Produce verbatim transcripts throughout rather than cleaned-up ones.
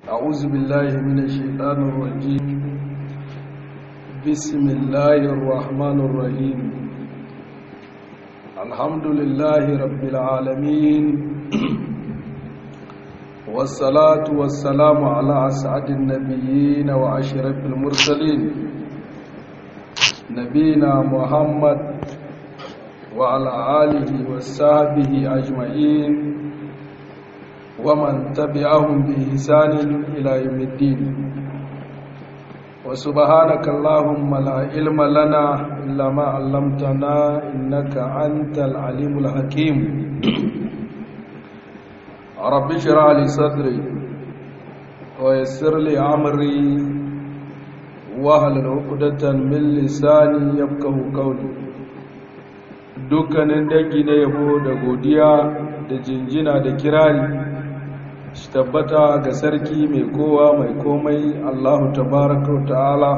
أعوذ بالله من الشيطان الرجيم. بسم الله الرحمن الرحيم. الحمد لله رب العالمين، والصلاة والسلام على أسعد النبيين وأشرف المرسلين نبينا محمد وعلى آله وصحبه أجمعين ومن تبعهم بإحسان إلى يوم الدين. وسبحانك اللهم لا علم لنا إلا ما علمتنا إنك أنت العليم الحكيم. رب اشرح لي صدري ويسر لي أمري واحلل عقدة من لساني يفقهوا قولي. dukkanin dangi na yabo da godiya da jinjina da kirari shi tabbata ga sarki mai kowa mai komai Allahu tabaraka wa ta'ala,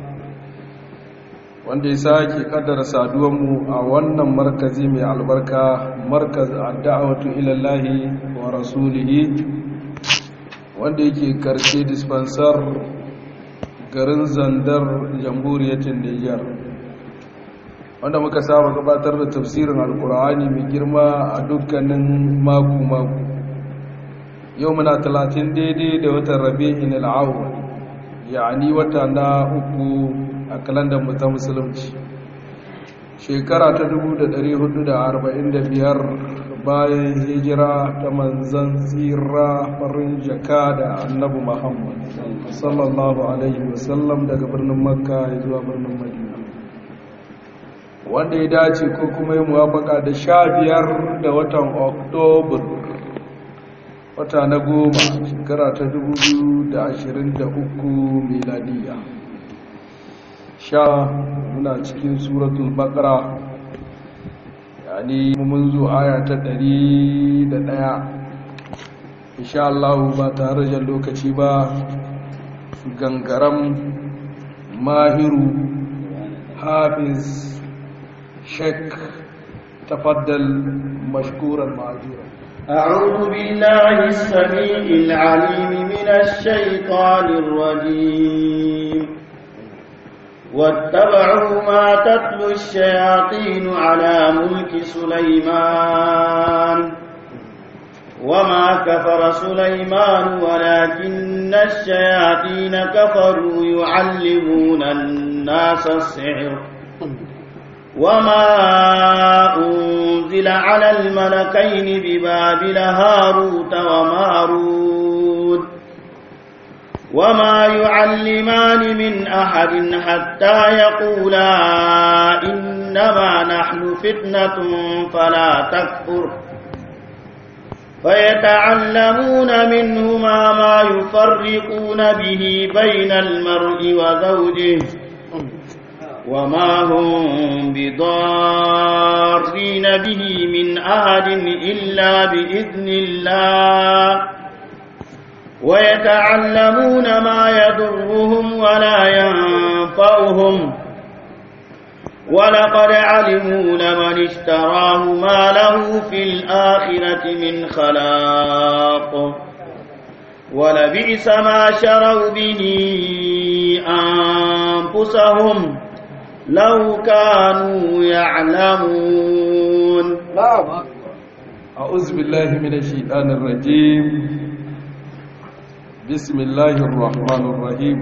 wanda ya sake kaddara saduwanmu a wannan markazi mai albarka, markaz ad-da'watu ila Allah wa rasulihi, wanda yake karshe dispensar garin Zandar, jamhuriyar Niger, wanda muka saba gabatar da tafsirin alkur'ani mai girma a dukkanin mako-mako. Yau muna talatin daidai da watan rabi'in al'awwal, yani wata na uku a kalandar mu ta musulunci, shekara ta dubu da ɗari hudu da arba'in da biyar bayan hijira ta manzan tsira farin jaka da annabi Muhammad sallallahu alaihi wasallam daga birnin Makka zuwa birnin Madina, wanda ya dace ko kuma yi muwafaka da sha biyar da watan Oktobar, wata na goma, shekara ta dubu biyu da ashirin da uku miladiya. Sha muna cikin suratul Baqara, yani mun zo aya ta ɗari da ɗaya. Insha Allah ba tare da lokaci ba, gangaram mahiru hafiz شك تفضل مشكورا معذورا. أعوذ بالله السميع العليم من الشيطان الرجيم. واتبعوا ما تتلو الشياطين على ملك سليمان وما كفر سليمان ولكن الشياطين كفروا يعلمون الناس السحر وما أنزل على الملكين ببابل هاروت وماروت وما يعلمان من أحد حتى يقولا إنما نحن فتنة فلا تكفر فيتعلمون منهما ما يفرقون به بين المرء وزوجه وما هم بضارين به من أحد إلا بإذن الله ويتعلمون ما يضرهم ولا ينفعهم ولقد علموا لمن اشتراه ما له في الآخرة من خلاق ولبئس ما شروا به أنفسهم لو كانوا يعلمون. أعوذ بالله من الشيطان الرجيم. بسم الله الرحمن الرحيم.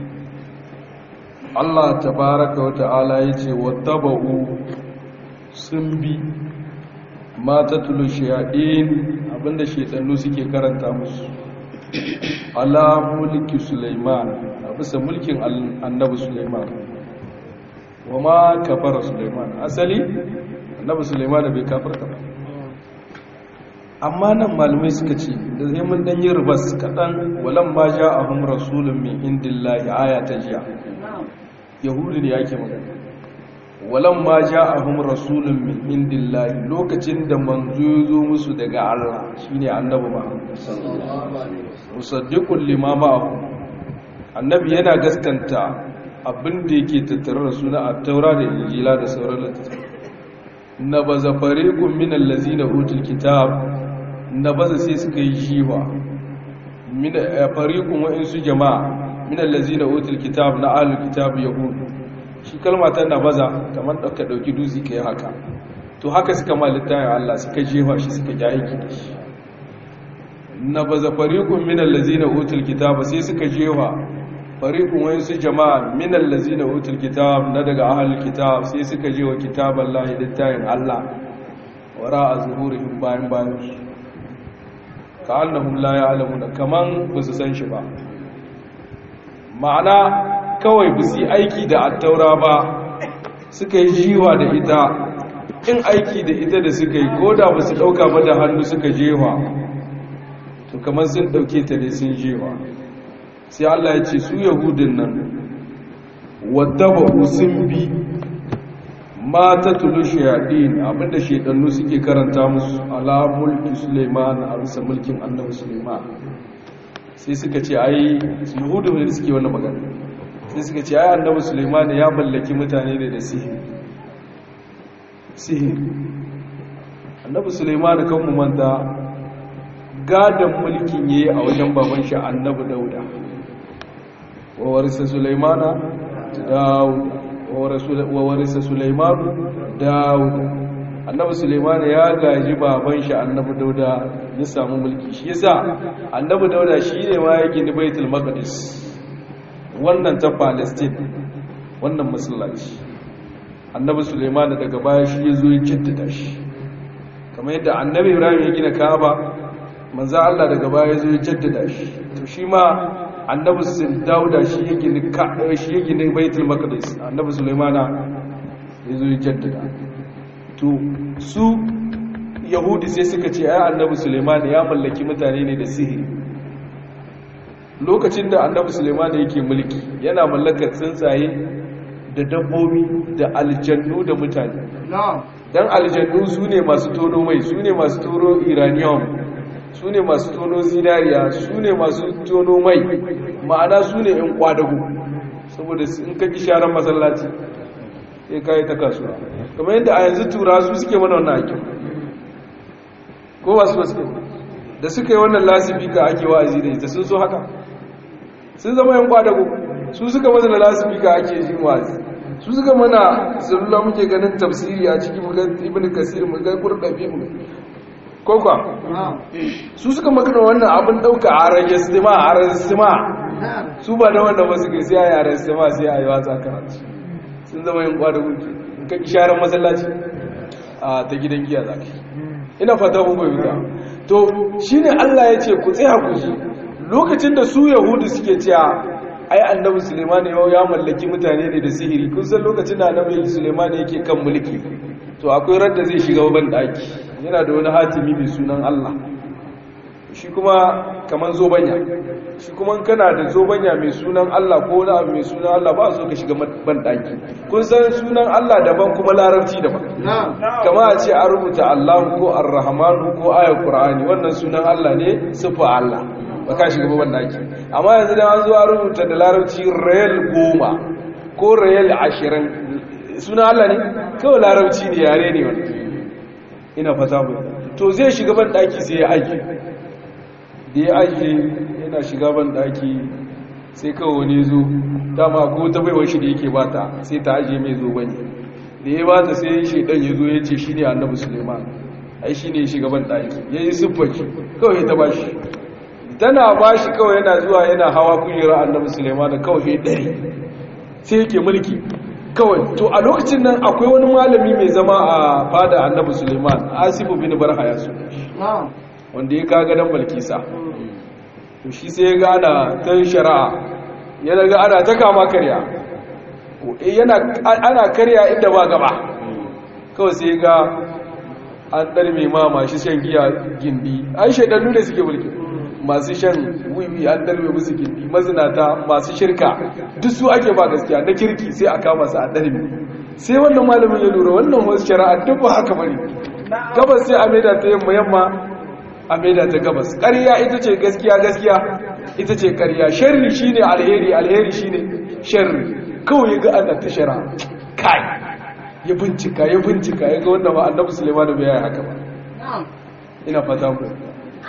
الله تبارك وتعالى يجي واتبعوا سنبي ما تتلو الشياطين abinda shaytanu suke karanta musu ala mulki Sulaiman, a bisa mulkin annabi Sulaiman. wa ma kafara Sulaiman, asali annabi Sulaiman bai kafarta ba, amma nan malamai suka ce da zai mun dan yi rubas kadan, walam ma ja'ahum rasulun min indillahi, aya ta jiya yahudi ne yake magana. walam ma ja'ahum rasulun min indillahi, lokacin da manzo ya zo musu daga Allah, shine annabi Muhammad sallallahu alaihi wasallam, musaddiqul lima ma'ahu, annabi yana gaskanta abin da yake tattare da suna a taura da injila da sauran littattafai. Na baza fariqun min allazina utul kitab, na baza sai suka yi shiwa min fariqun wa insu jama'a min allazina utul kitab na ahlul kitab yahud shi kalma tana baza kamar dauka dauki duzi kai haka to haka suka ma littafin Allah suka jefa shi suka ji aiki da shi na baza fariqun min allazina utul kitab sai suka jefa fariqun wa insu jama'a min allazina utul kitab na daga ahlul kitab sai suka jefa kitaballahi littafin Allah wara azhurihim bayan bayan ka annahum la ya'lamuna kaman ba su san shi ba ma'ana kawai ba su aiki da attaura ba suka yi jiwa da ita in aiki da ita da suka yi ko da ba su dauka ba da hannu suka jewa to kamar sun dauke ta ne sun jewa sai Allah ya ce su yahudin nan wadaba sun bi mata tulu shayadin abinda shedannu suke karanta musu ala mulki Sulaiman a bisa mulkin annabi Sulaiman sai suka ce ai yahudu ne suke wannan magana sai suka ce ai annabi Sulaiman ya mallaki mutane ne da sihiri sihiri annabi Sulaiman kan mu manta gadan mulkin yayi a wajen baban shi annabi Dauda wa warisa Sulaimana Dauda wa warisa Sulaiman Dawud annabi Sulaiman ya gaji baban shi annabi Dauda ya samu mulki shi yasa annabi Dauda shine ma ya gina Baitul Maqdis wannan ta Palestine wannan masallaci annabi Sulaiman daga baya shi yazo ya jaddada shi kamar yadda annabi Ibrahim ya gina Kaaba manzo Allah daga baya yazo ya jaddada shi to shi ma annabi Dauda shi ya gina shi ya gina Baitul Maqdis annabi Sulaimana yazo ya jaddada to su Yahudi sai suka ce ai annabi Sulaiman ya mallaki mutane ne da sihiri lokacin da annabi Sulaiman yake mulki yana mallakar tsuntsaye da dabbobi da aljannu da mutane dan aljannu su ne masu tono mai su ne masu tono uranium su ne masu tono zinariya su ne masu tono mai ma'ana su ne yan kwadago saboda in ka kisharan masallaci sai ka yi ta kasuwa kamar yadda a yanzu tura su suke mana wannan aikin ko ba su ba suke da suka yi wannan lasifika ake wa'azi da ita sun so haka sun zama yan kwadago su suka mana lasifika ake jin wa'azi su suka mana zalula muke ganin tafsiri a cikin muga ibn kasir muga qurdabi mu kokwa su suka magana wannan abin dauka a rage stima a rage stima su ba da wanda ba su kai sai a yaren stima sai a yi watsa karatu sun zama yin kwada gunki in ka isharar masallaci a ta gidan giya zaki ina fata mun bayyana to shine Allah ya ce ku tsaya ku ji lokacin da su yahudu suke cewa ai annabi Sulaiman ya mallaki mutane ne da sihiri kun san lokacin da annabi Sulaiman yake kan mulki to akwai radda zai shiga ban daki yana da wani hatimi mai sunan Allah shi kuma kaman zobanya shi kuma kana da zobanya mai sunan Allah ko wani abu mai sunan Allah ba so ka shiga ban daki kun san sunan Allah daban kuma larabci daban kama a ce a rubuta Allah ko Ar-Rahman ko ayat Qur'ani wannan sunan Allah ne sifa Allah ba ka shiga ban daki amma yanzu da an zo a rubuta da larabci rayal goma ko rayal ashirin sunan Allah ne kawai larabci ne yare ne wannan ina fata mu to zai shiga ban daki sai ya aje da ya aje yana shiga ban daki sai kawai wani zo dama ko ta baiwa shi da yake bata sai ta aje mai zo bane da ya bata sai shedan ya zo ya ce shine annabi Sulaiman ai shine ya shiga ban daki yayi siffaci kawai ta bashi tana bashi kawai yana zuwa yana hawa kujera annabi Sulaiman kawai ya dare sai yake mulki kawai to a lokacin nan akwai wani malami mai zama a fada annabi Sulaiman Asifu bin Barha ya so wanda ya kaga dan Balkisa to shi sai ya gana ta shari'a yana ga ana ta kama karya yana ana karya inda ba gaba kawai sai ga an dalme mama shi shan giya gindi ai shedannu da suke mulki masu shan wiwi an dalme musu gindi mazinata masu shirka duk su ake ba gaskiya na kirki sai a kama su a dalme sai wannan malamin ya lura wannan wasu shari'a duk ba haka bane gabas sai a maida ta yamma yamma a maida ta gabas ƙarya ita ce gaskiya gaskiya ita ce ƙarya sharri shine alheri alheri shine sharri kawai ya ga ana ta shari'a kai ya bincika ya bincika ya ga wannan ba annabi Sulaiman bai yi haka ba ina fata ku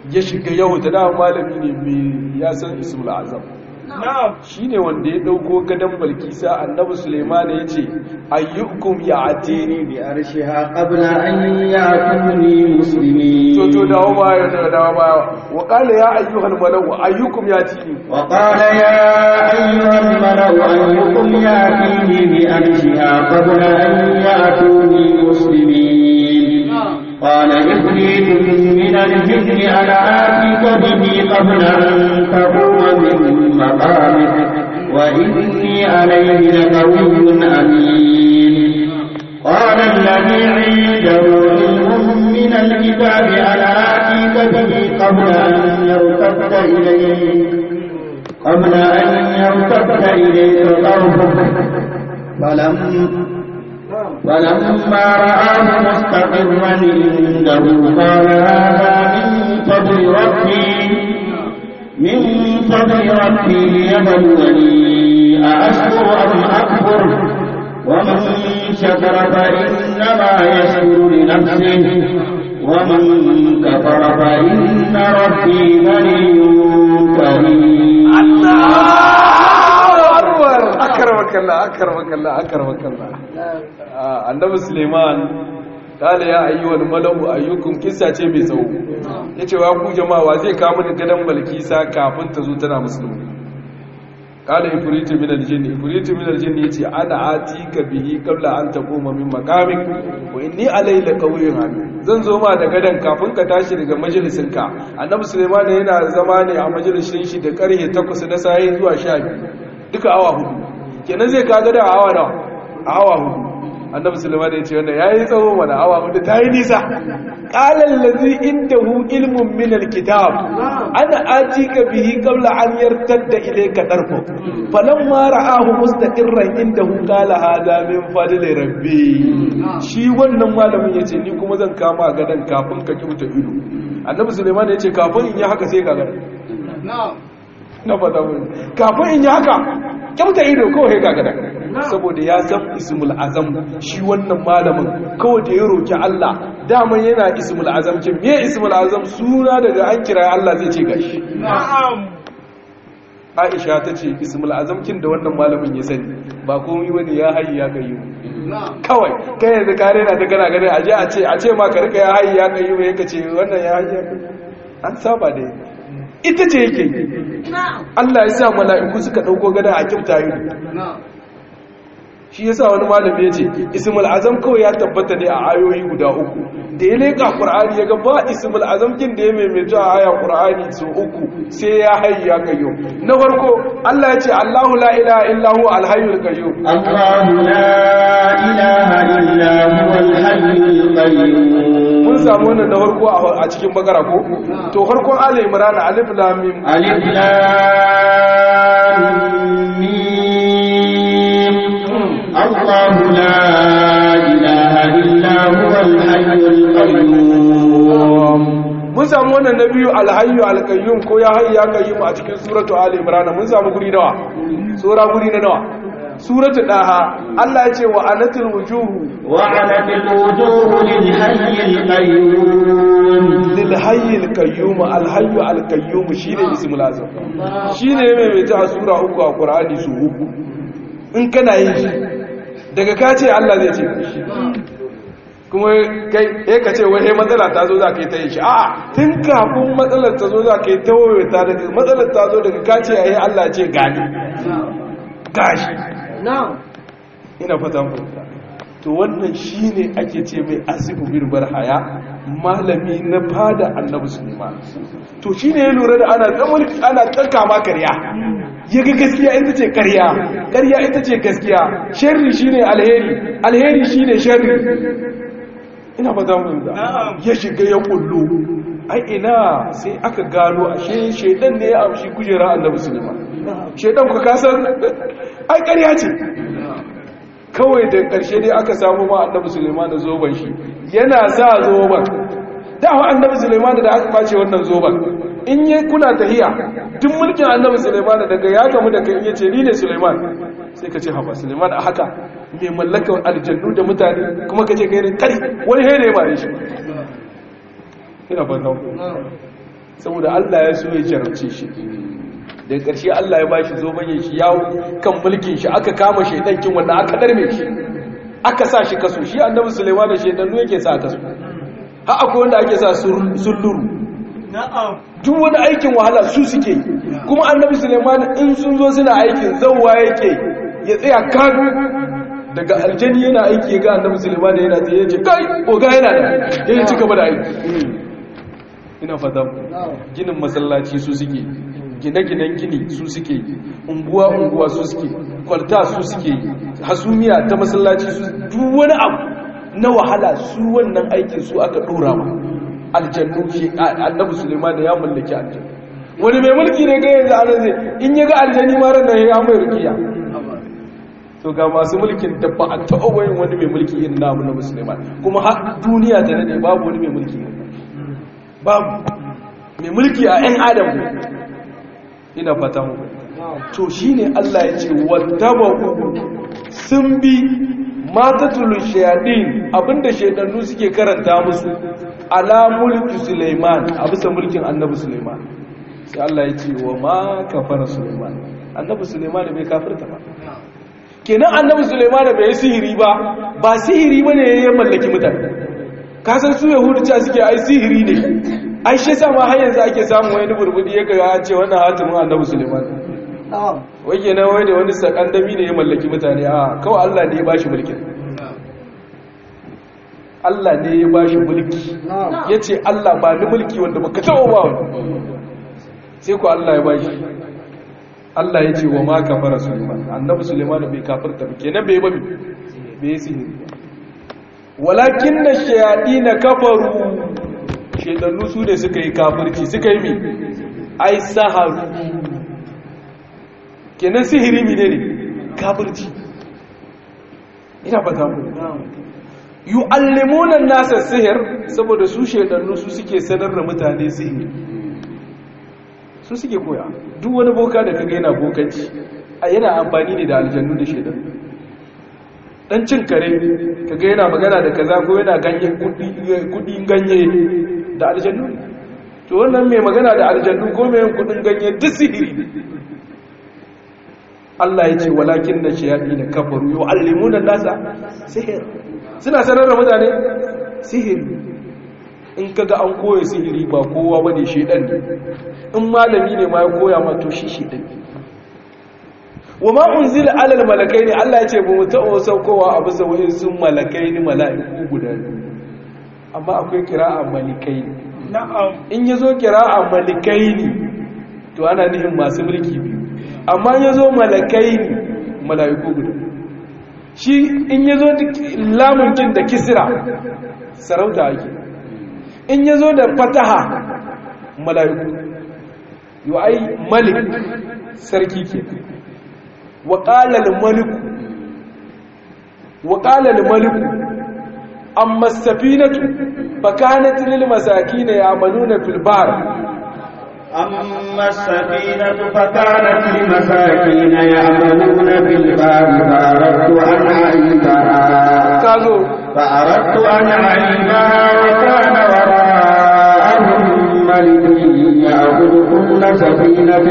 ya shiga yau ta dama malami ne mai ya san ismul azam shi ne wanda ya dauko gadon balkisa annabi suleiman ya ce ayyukum ya atini bi arshiha qabla an ya'tuni muslimin to to dawo baya da dawo baya wa qala ya ayyuhal malaku ayyukum ya tini wa qala ya ayyuhal malaku ayyukum ya tini bi arshiha qabla an ya'tuni muslimin قال إفريت من الجن أنا آتيك به قبل أن تقوم من مقامك وإني عليه لقوي أمين قال الذي عنده علم من الكتاب أنا آتيك به قبل أن يرتد إليك قبل أن يرتد إليك طرفك فلم فلما رآه مستقرا عنده قال هذا من فضل ربي من فضل ربي ليبلوني أأشكر أم أكفر ومن شكر فإنما يشكر لنفسه ومن كفر فإن ربي غني كريم. أكرمك الله أكرمك الله أكرمك الله annabi Suleiman kala ya ayyuhal malau ayyukum kissa ce mai tsawo yace wa ku jama'a zai kawo mini gadan balkisa kafin ta zo tana musulmi kala ifritu min aljinn ifritu min aljinn yace ana atika bihi qabla an taquma min maqamik wa inni alayhi laqawiyyun amin zan zo ma da gadan kafin ka tashi daga majalisinka annabi Suleiman yana zama ne a majalisin shi da karhe takwas na safe zuwa sha biyu duka awa hudu kenan zai kaga da awa nawa awa hudu annabi sulaiman ya ce wannan yayi tsawo mana awa hudu tayi nisa qala allazi indahu ilmun min alkitab ana atika bihi qabla an yartadda ilayka darfu falamma ra'ahu mustaqirran indahu qala hadha min fadli rabbi shi wannan malamin yace ni kuma zan kama gadan kafin ka kibuta ido annabi sulaiman ya ce kafin in yi haka sai ka ga na'am na fata mun kafin in yi haka kyauta ido kawai ga gada saboda ya san ismul azam shi wannan malamin kawai da ya roki Allah daman yana ismul azam kin me ismul azam suna daga an kira Allah zai ce gashi na'am Aisha tace ismul azam kin da wannan malamin ya sani ba komai bane ya hayya ya kayyu kawai kai yanzu kare na da kana gane aje a ce a ce ma ka rika ya hayya ya kayyu yake ce wannan ya hayya an saba da ita ce yake Allah ya sa mala'iku suka dauko gada a kifta yi shi yasa wani malami ya ce ismul azam kawai ya tabbata ne a ayoyi guda uku da ya leka qur'ani ya ga ba ismul azam kin da ya maimaita a aya qur'ani su uku sai ya hayya kayyum na farko Allah ya ce Allahu la ilaha illa huwa al-hayyul qayyum Allahu la ilaha illa huwa al-hayyul qayyum mun samu wannan da farko a cikin bakara ko to farkon ali imran alif lam mim alif lam mim Allahu la ilaha illa huwa al-hayyul qayyum mun samu wannan na biyu al-hayyu al-qayyum ko ya hayya qayyum a cikin suratu ali imran mun samu guri nawa sura guri na nawa suratu daha Allah ya ce wa anatil wujuhu wa anatil wujuhu lil hayyil qayyum lil hayyil qayyum al hayyu al qayyum shine ismul azam shine mai mai ta sura uku a qur'ani su uku in kana yin shi daga ka ce Allah zai ce kuma kai eh ka ce wai matsala ta zo za ka yi ta yi shi a'a tun kafin matsalar ta zo za ka yi ta wayata daga matsalar ta zo daga ka ce ai Allah ce gani gashi ina fata mu to wannan shine ake ce mai asibu birbar haya malami na fada annabi Sulaiman to shine ya lura da ana tsamul ana tsanka ma kariya yaga gaskiya ita ce kariya kariya ita ce gaskiya sharri shine alheri alheri shine sharri ina fata mu ya shiga ya kullu ai ina sai aka gano ashe shedan ne ya amshi kujera annabi Sulaiman shedan ku kasan ai kariya ce kawai da ƙarshe dai aka samu ma annabi Suleiman da zoban shi yana sa zoban dawa annabi Suleiman da aka bace wannan zoban in yi kuna tahiya tun mulkin annabi Suleiman daga ya gamu da kai yace ni ne Suleiman sai ka ce haba Suleiman a haka mai mallaka aljannu da mutane kuma kace kai ne kari wani here ba shi ina ban saboda Allah ya so ya jarabce shi daga ƙarshe Allah ya bashi zo bayan shi yawo kan mulkin shi aka kama shaidan kin wanda aka darme shi aka sa shi kaso shi annabi Sulaiman da shaidan ne yake sa kaso har akwai wanda ake sa sulluru na'am duk wani aikin wahala su suke kuma annabi Sulaiman in sun zo suna aikin zawwa yake ya tsaya kan daga aljani yana aiki ga annabi Sulaiman da yana tsaye yace kai oga yana da yayin ci gaba da aiki ina fata ginin masallaci su suke gine-ginen gini su suke unguwa-unguwa su suke kwalta su suke hasumiya ta masallaci su duk wani abu na wahala su wannan aikin su aka dora ma aljannu shi annabi Sulaiman da ya mallaki aljannu wani mai mulki ne ga yanzu an zai in ya ga aljanni ma ran nan ya mai rukiya to ga masu mulkin da ba a taɓa wayin wani mai mulki irin namu na Sulaiman kuma har duniya ta nade babu wani mai mulki babu mai mulki a 'yan adam ina fata mu to shine Allah ya ce wattabu sun bi matatul shayadin abinda shaydannu suke karanta musu ala mulki Sulaiman a bisa mulkin annabi Sulaiman sai Allah ya ce wa ma kafara Sulaiman annabi Sulaiman bai kafirta ba kenan annabi Sulaiman bai sihiri ba ba sihiri bane ya mallaki mutane ka san su yahudu ta suke ai sihiri ne ai shi sama har yanzu ake samu wani burbudi ya ga ce wannan hatimin annabi Sulaiman wai kenan wai da wani sakandami ne ya mallaki mutane a kawai Allah ne ya bashi mulkin Allah ne ya bashi mulki yace Allah ba ni mulki wanda baka taɓa ba sai ko Allah ya bashi Allah ya ce wa ma kafara Sulaiman annabi Sulaiman bai kafirta ba kenan bai ba bai sihiri walakin na shayaɗi na kafaru shaidannu su ne suka yi kafirci suka yi mi ai saharu kenan sihiri mi ne ne kafirci ina fata mu yi allimunan nasa sihir saboda su shaidannu su suke sanar da mutane sihiri su suke koya duk wani boka da kaga yana bokanci a yana amfani ne da aljannu da shaidannu dan cin kare kaga yana magana da kaza ko yana ganye kudin ganye da aljannu to wannan mai magana da aljannu ko mai kudin ganye duk sihiri Allah ya ce walakin na shayadi na kafaru yu'allimuna nasa sihir suna sanar da mutane sihiri in kaga an koya sihiri ba kowa bane shedan ne in malami ne ma ya koya ma to shi shedan ne wa ma unzila alal malakaini Allah ya ce ba mu taɓa saukowa a bisa wa'in sun malakaini mala'iku guda amma akwai kira'a malikaini na'am in yazo kira'a malikaini to ana nihin masu mulki biyu amma yazo malakaini mala'iku guda shi in yazo lamun kin da kisra sarauta ake in yazo da fataha mala'iku yo ai malik sarki ke وقال الملك وقال الملك أما السفينة فكانت للمساكين يعملون في البحر أما السفينة فكانت للمساكين يعملون في البحر فأردت أن أعيبها قالوا فأردت أن أعيبها وكان وراءهم ملك يأخذ كل سفينة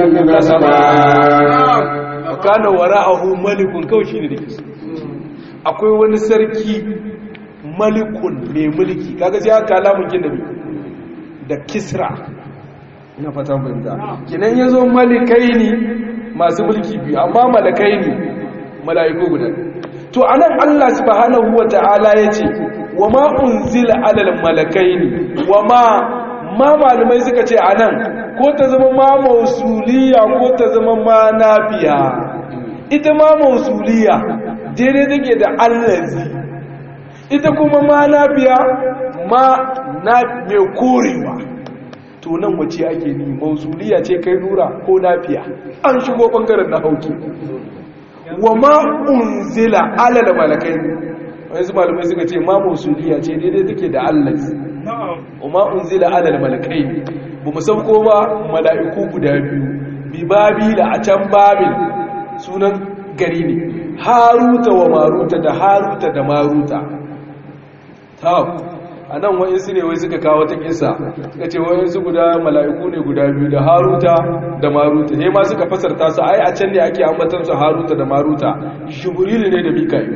غصبا kana wara'ahu malikun kawai shine dake akwai wani sarki malikun mai mulki kaga sai aka kalamun kin da da kisra ina fatan bayyana kinan yazo malikaini masu mulki biyu amma malakaini malaiku guda to anan Allah subhanahu wataala yace wama unzila alal malakaini wama ma malumai suka ce anan ko ta zama ma mausuliya ko ta zama ma nafiya ita ma mausuliya daidai take da allazi ita kuma ma nafiya ma na mai korewa to nan wace ake ni mausuliya ce kai nura ko nafiya an shigo bangaren na hauki wa ma unzila alal malakai wani malumai suka ce ma mausuliya ce daidai take da allazi wa ma unzila alal malakai ba mu sauko ba mala'iku guda biyu bi babila a can babil sunan gari ne haruta wa maruta da haruta da maruta ta a nan wa'insu ne wai suka kawo ta kisa suka ce wa'insu guda mala'iku ne guda biyu da haruta da maruta sai ma suka fasarta su ai a can ne ake ambatan su haruta da maruta jibrilu ne da mika'il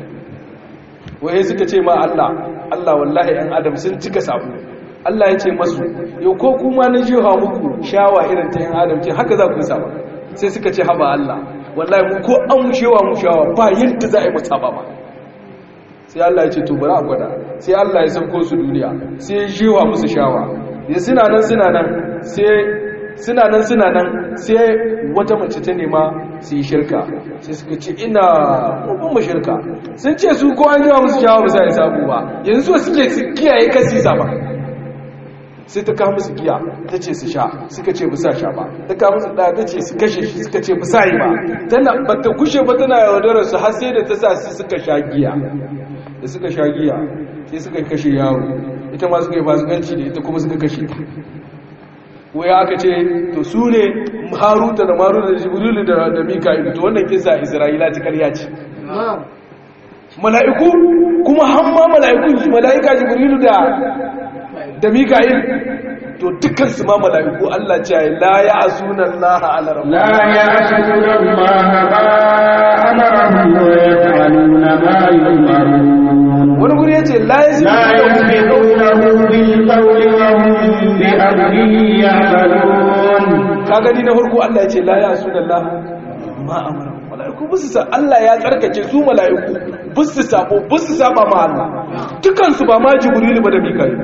wai suka ce ma Allah Allah wallahi ɗan adam sun cika sabo Allah ya ce masu yau ko kuma na jiha muku shawa irin ta ɗan adam ce haka za ku yi saba sai suka ce haba Allah wallahi mu ko an mushewa mu shawa ba yadda za a yi mu saba ba sai Allah ya ce to bari a gwada sai Allah ya sauko su duniya sai ya jiwa musu shawa ya suna nan suna nan sai suna nan suna nan sai wata mace ta nema su yi shirka sai suka ce ina ƙoƙon mu shirka sun ce su ko an jiwa musu shawa ba sai ya samu ba yanzu suke su kiyaye kasi saba sai ta kawo musu giya ta ce su sha suka ce ba sa sha ba ta kawo musu ɗaya ta ce su kashe shi suka ce ba sa yi ba tana ba ta kushe ba tana yaudarar su har sai da ta sa su suka sha giya da suka sha giya sai suka kashe yaro ita ma suka yi fasikanci da ita kuma suka kashe ta waya aka ce to su ne haruta da maruta da jibrilu da da mika'il to wannan kisa isra'ila ta ƙarya ce mala'iku kuma hamma mala'iku mala'ika jibrilu da da mika'il to dukkan su ma mala'iku Allah ce la ya'suna Allah ala rabbihim la ya'suna Allah ma amarahum wa yaf'aluna ma yu'marun wani guri yace la yasbiqunahu bil qawli wa hum bi amrihi ya'malun kaga ni na farko Allah yace la ya'suna Allah ma amarahum mala'iku bisu sa Allah ya tsarkake su mala'iku bisu sabo bisu saba ma Allah dukkan su ba ma jibril ba da mika'il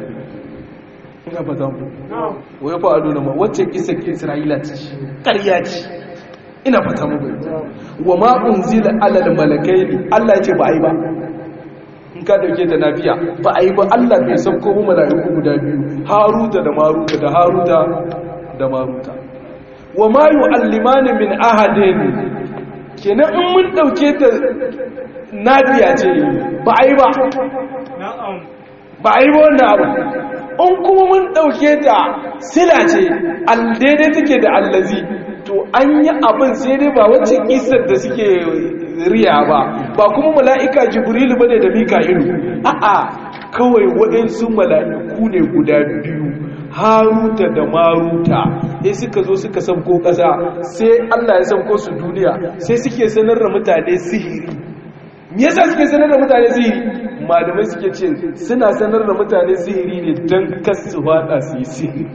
ina fata mu wai fa ado na ma wacce kisa ke Isra'ila ce ƙarya ce ina fata mu bai wa ma unzila alal malakaini Allah ya ce ba ai ba in ka dauke ta nafiya ba ai ba Allah bai sauko mu malaiku guda biyu Haruta da Maruta da Haruta da Maruta wa ma yu'allimani min ahadin kenan in mun dauke ta nafiya ce ba ai ba na'am ba ai ba wannan abu in kuma mun ɗauke ta sila ce daidai take da allazi to an yi abin sai dai ba wacce isar da suke riya ba ba kuma mala'ika jibrilu ba ne da mika'ilu a'a kawai waɗansu mala'iku ne guda biyu haruta da maruta sai suka zo suka sauko ƙasa sai Allah ya sauko su duniya sai suke sanar da mutane sihiri me yasa suke sanar da mutane sihiri malamai suke ce suna sanar da mutane sihiri ne don kasu fada su yi sihiri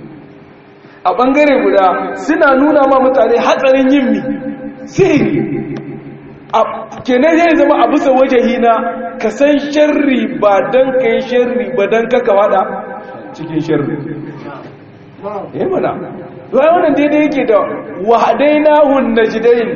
a bangare guda suna nuna ma mutane hatsarin yin mi sihiri a kenan zai zama a bisa wajahi na ka san sharri ba don ka yi sharri ba don ka kawada cikin sharri ya mana duwai wannan daidai yake da wahadai na hun na jidain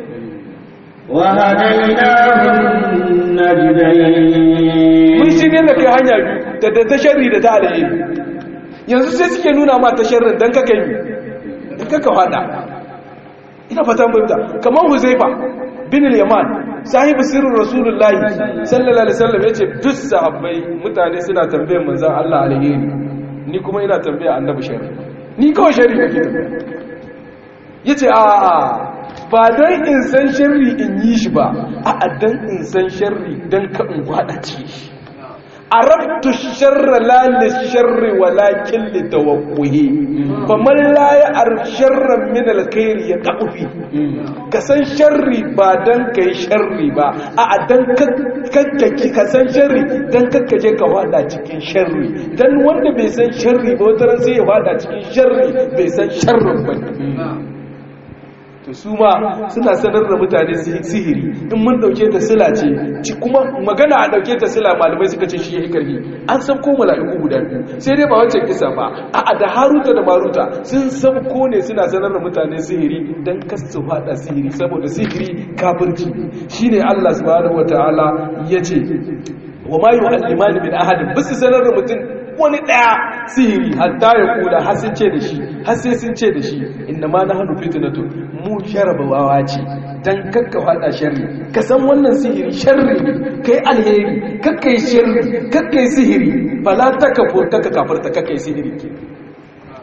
وهديناهم النجدين mun shi ne da kai hanya biyu da ta sharri da ta alheri yanzu sai suke nuna ma ta sharri dan kaka yi dan kaka fada ina fatan bayyana kamar Huzaifa bin al-Yaman sahibi sirrin Rasulullahi sallallahu alaihi wasallam yace duk sahabbai mutane suna tambayar manzon Allah alheri ni kuma ina tambaya annabi sharri ni kawai sharri nake yace a ba don in san sharri in yi shi ba a don in san sharri don ka in gwadace shi a rabtu sharra lalin sharri walakin litawakkuhi faman la ya ar sharran min alkhairi ya kafi ka san sharri ba don ka yi sharri ba a don kakkaki ka san sharri don kakkaje ka wada cikin sharri don wanda bai san sharri ba wata ran sai ya wada cikin sharri bai san sharrin ba to su ma suna sanar da mutane sihiri in mun dauke ta sila ce ci kuma magana a dauke ta sila malamai suka ce shi yake karfi an san ko mala'iku guda biyu sai dai ba wancan kisa ba a da Haruta da Maruta sun san ko ne suna sanar da mutane sihiri dan kasu fada sihiri saboda sihiri kafirci shine Allah subhanahu wataala yace wa ma yu'allimani min ahadin bisu sanar da mutum wani daya sihiri hatta ya kula har sun ce da shi har sai sun ce da shi inna ma nahnu fitnatu mu jarabawa ce dan kakka fada sharri ka san wannan sihiri sharri kai alheri kakka yi sharri kakka yi sihiri fala takafur kakka kafirta kakka yi sihiri ke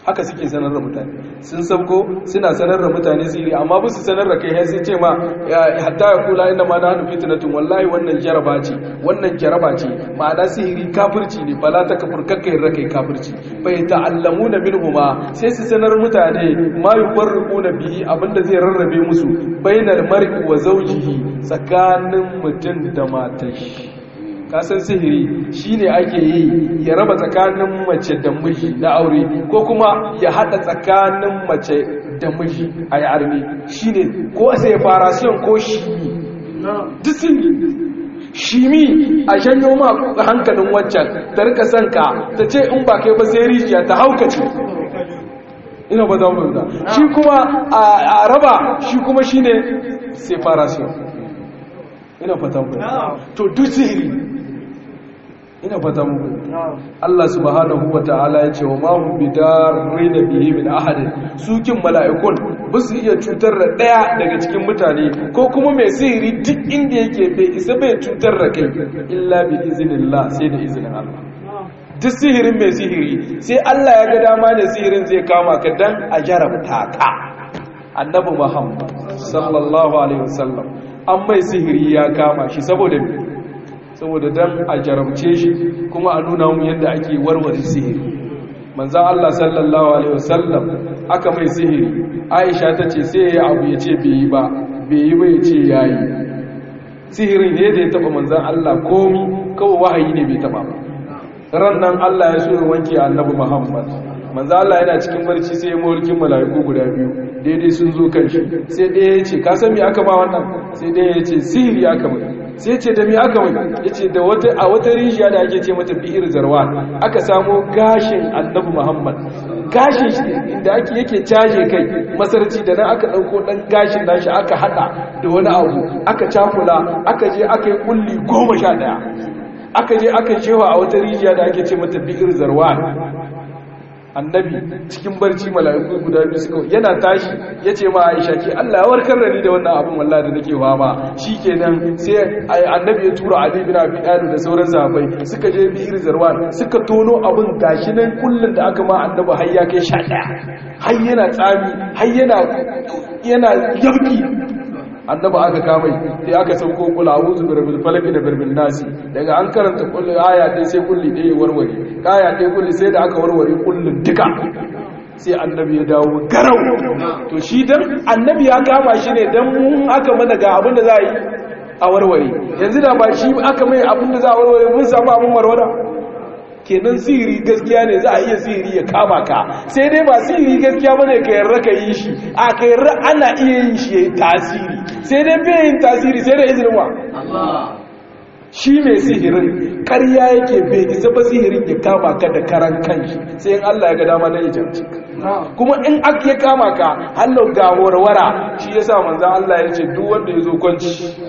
haka suke sanar da mutane sun sabko suna sanar da mutane sihiri amma ba su sanar da kai sai sun ce ma hatta ya kula inda ma na hannu fitnatun wallahi wannan jaraba ce wannan jaraba ce ma'ana sihiri kafirci ne fala ta kafir kakkai rakai kafirci bai ta'allamuna minhuma sai su sanar mutane ma yufarriquna bihi abinda zai rarrabe musu bainal mar'i wa zawjihi tsakanin mutum da matar shi kasan sihiri shine ake yi ya raba tsakanin mace da miji na aure ko kuma ya hada tsakanin mace da miji a yi armi shine ko separation ko shimi duk sihiri shimi a janyo ma hankalin waccan ta rika son ka ta ce in ba kai ba sai rijiya ta haukace ina ba za mu da shi kuma a raba shi kuma shine separation ina fata mu to duk sihiri ina fata mu Allah subhanahu wataala ya ce wa ma hum bidarrina bihi min ahad sukin mala'ikun ba su iya cutar da daya daga cikin mutane ko kuma mai sihiri duk inda yake bai isa bai cutar da kai illa bi iznillah sai da izinin Allah duk sihirin mai sihiri sai Allah ya ga dama ne sihirin zai kama ka dan a jarabta ka annabi Muhammad sallallahu alaihi wasallam an mai sihiri ya kama shi saboda saboda dan a jarabce shi kuma a nuna mu yadda ake warware sihiri manzon Allah sallallahu alaihi wasallam aka mai sihiri Aisha tace sai ya abu yace bai yi ba bai yi ba yace yayi sihirin ne da ya taba manzon Allah komi kawai wahayi ne bai taba ba ran nan Allah ya so ya wanke annabi Muhammad manzon Allah yana cikin barci sai ya mulkin mala'iku guda biyu daidai sun zo kan shi sai ɗaya ya ce ka san me aka ba wannan sai ɗaya ya ce sihiri aka mai sai ce da me aka mai ya ce da wata a wata rijiya da ake ce mata bihir zarwa aka samo gashin annabi Muhammad gashin shi inda ake yake caje kai masarci da nan aka ɗauko ɗan gashin nashi aka haɗa da wani abu aka cakula aka je aka yi kulli goma sha ɗaya aka je aka cewa a wata rijiya da ake ce mata bihir zarwa annabi cikin barci mala'iku guda biyu suka yana tashi yace ma Aisha ki Allah ya warkar da ni da wannan abin wallahi da nake fama shikenan sai annabi ya tura Ali bin Abi Talib da sauran sahabbai suka je Bi'r Zarwan suka tono abin gashi nan kullun da aka ma annabi har ya kai sha ɗaya har yana tsami har yana yana yabki annaba aka kamai sai aka sauko kula a'udhu birabbil falaq da birbil nasi daga an karanta kullu aya dai sai kulli dai warware aya dai kulli sai da aka warware kullun duka sai annabi ya dawo garau to shi dan annabi ya kama shi ne dan mun aka mana ga abin da za yi a warware yanzu da ba shi aka mai abin da za a warware mun samu abin warwara kenan sihiri gaskiya ne za a iya sihiri ya kama ka sai dai ba sihiri gaskiya bane ka yarda ka yi shi a ka yarda ana iya yin shi yayin tasiri sai dai bai yin tasiri sai da izinin wa Allah shi mai sihirin ƙarya yake bai isa ba sihirin ya kama ka da karan kanshi sai in Allah ya ga dama na ijabci kuma in aka ya kama ka hallau ga warwara shi yasa manzon Allah ya ce duk wanda ya zo kwanci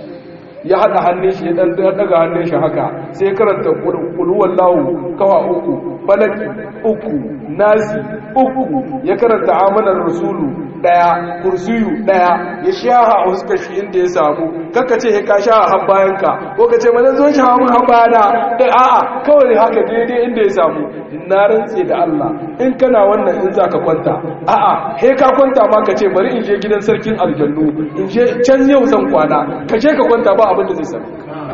ya haɗa hannun shi ya ɗan daga hannun shi haka sai karanta ƙuluwan lawu kawa uku falaki uku nasi uku ya karanta amanar rasulu ɗaya kursiyu ɗaya ya shaha a wasu kashi inda ya samu kakka ce ka shaha har bayanka ko ka ce mana zo shaha mun har bayana da a'a kawai haka daidai inda ya samu na rantse da Allah in kana wannan in za ka kwanta a'a he ka kwanta ma ka ce bari in je gidan sarkin aljannu in je can yau zan kwana ka je ka kwanta ba abin da zai sami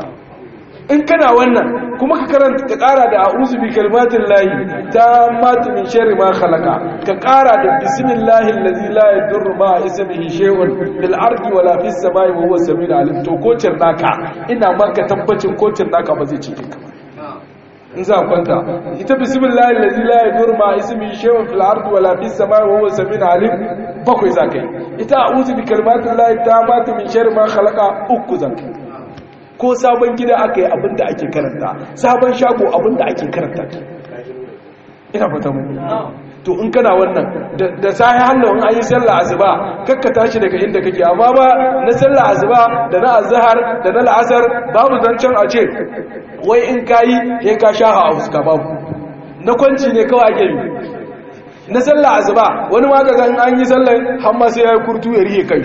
in kana wannan kuma ka karanta ka kara da a'udhu bi kalimatin lahi ta matu min sharri ma khalaqa ka kara da bismillahi allazi la yadurru ma ismihi shay'un fil ardi wala fis samai wa huwa samiul alim to ko naka ina maka tabbacin ko naka ba zai cike ka in za kwanta ita bismillahi allazi la yadurru ma ismihi shay'un fil ardi wala fis samai wa huwa samiul alim bakwai zakai ita a'udhu bi kalimatin lahi ta matu min sharri ma khalaqa uku zakai ko sabon gida aka yi abinda ake karanta sabon shago abinda ake karanta ina fata mu to in kana wannan da sai hallo in ayi sallah asuba kakka tashi daga inda kake amma ba na sallah asuba da na azhar da na al'asar babu zancan a ce wai in kai sai ka shaha a fuska babu na kwanci ne kawai ake yi na sallah asuba wani ma ga an yi sallah har ma sai yayi kurtu ya rihe kai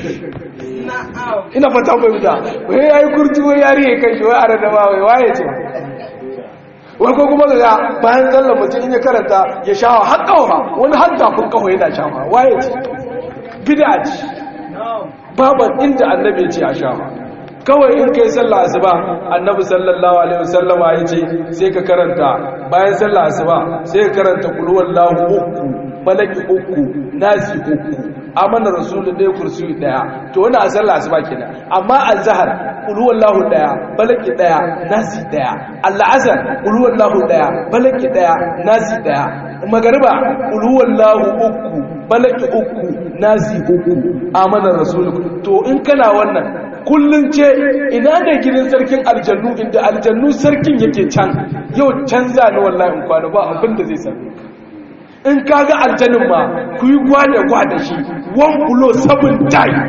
ina fata fahimta wai ya yi kurtu wai ya riye kai shi wai a da ba wai waye ce wani ko kuma ga bayan sallar mutum in ya karanta ya shawa har kawa wani har tafin kawa yana shawa waye ce bid'a ce babu inda annabi ya ce a shawa kawai in kai sallah asuba annabi sallallahu alaihi wasallama ya ce sai ka karanta bayan sallah asuba sai ka karanta qul huwallahu uku malaki uku nasi uku amana rasulun ɗaya kursi ɗaya to wani a sallah asuba kenan amma azhar qul huwallahu ɗaya balaki ɗaya nasi ɗaya al'asr qul huwallahu ɗaya balaki ɗaya nasi ɗaya magariba qul huwallahu uku balaki uku nasi uku amana rasulun to in kana wannan kullun ce ina ne gidan sarkin aljannu inda aljannu sarkin yake can yau canza ni wallahi in kwana ba abin da zai same in kaga aljannin ma ku yi gwada gwada shi one below seven die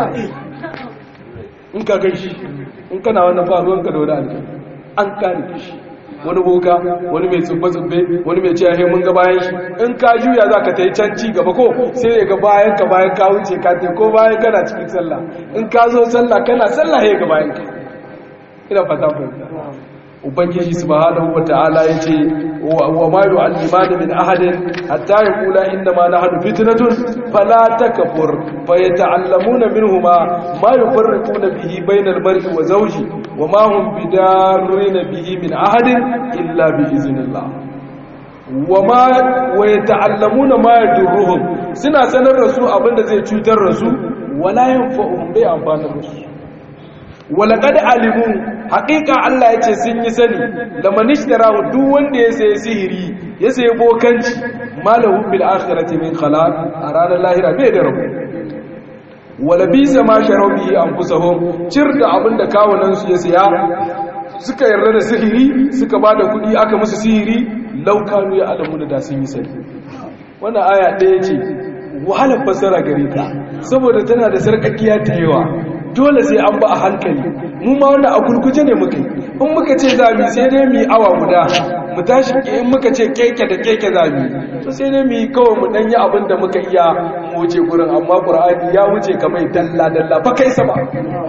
in ka gan shi in kana wannan ba ruwanka da wani aljanni an kare shi wani boka wani mai tsubbe-tsubbe wani mai ciyahe mun ga bayan shi in ka juya za ka ta yi can ci gaba ko sai ya ga bayan ka bayan ka wuce ka te ko bayan kana cikin sallah in ka zo sallah kana sallah ya ga bayan ka ina fata fahimta ubangiji subhanahu wata'ala yace wa ma yu'allimani min ahadin hatta yaqula inna ma nahnu fitnatun fala takfur fayata'allamuna minhuma ma yufarriquna bihi bainal mar'i wa zawji wa ma hum bidarrina bihi min ahadin illa bi iznillah wa ma wa yata'allamuna ma yadurruhum suna sanar da su abinda zai cutar da su wala yanfa'uhum bai amfana da su walaƙad alimu haƙiƙa Allah ya ce sun yi sani da manishtarahu duk wanda ya sayi sihiri ya sayi bokanci malahu bil akhirati min khalaq a ranar lahira bai da rabu wala bisa ma sharabi anfusahum cir da abinda kawunan su ya saya suka yarda da sihiri suka bada kuɗi aka musu sihiri laukanu ya alamu da sun yi sani wannan aya ɗaya ce wahalar fasara gare ta saboda tana da sarƙaƙiya ta yawa dole sai an ba a hankali mu ma wanda a gurguje ne muka yi in muka ce zami sai dai mu yi awa guda mu tashi in muka ce keke da keke zami to sai dai mu yi kawai mu dan yi abin da muka iya mu wuce gurin amma qur'ani ya wuce kamar dalla dalla ba kai sama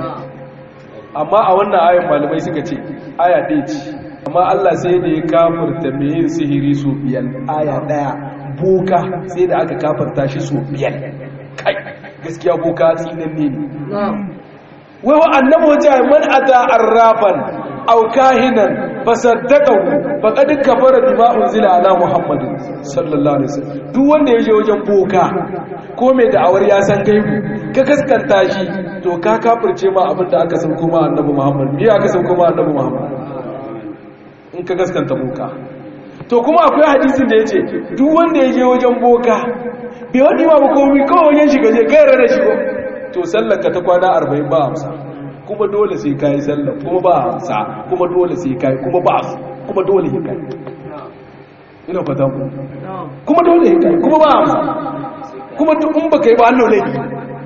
amma a wannan ayan malamai suka ce aya ɗaya ce amma Allah sai da ya kafirta mai yin sihiri su biyar aya ɗaya boka sai da aka kafirta shi su biyar kai gaskiya boka tsinanne ne wai wa annabi wajen man ata arrafan aw kahinan fasaddaqahu faqad kafara bima unzila ala muhammadin sallallahu alaihi wasallam duk wanda yaje wajen boka ko mai da'awar ya san gaibu ka kaskanta shi to ka kafirce ma abinda aka san kuma annabi muhammad biya aka san kuma annabi muhammad in ka kaskanta boka to kuma akwai hadisin da yace duk wanda yaje wajen boka bai wani ma ba komai kawai wajen shi gaje kai rada shi ko to sallarka ta kwana arba'in ba amsa kuma dole sai ka yi sallar kuma ba amsa kuma dole sai ka yi kuma ba kuma dole sai ka yi ina fata ku kuma dole sai ka yi kuma ba amsa kuma in ba ka yi ba hannu laifi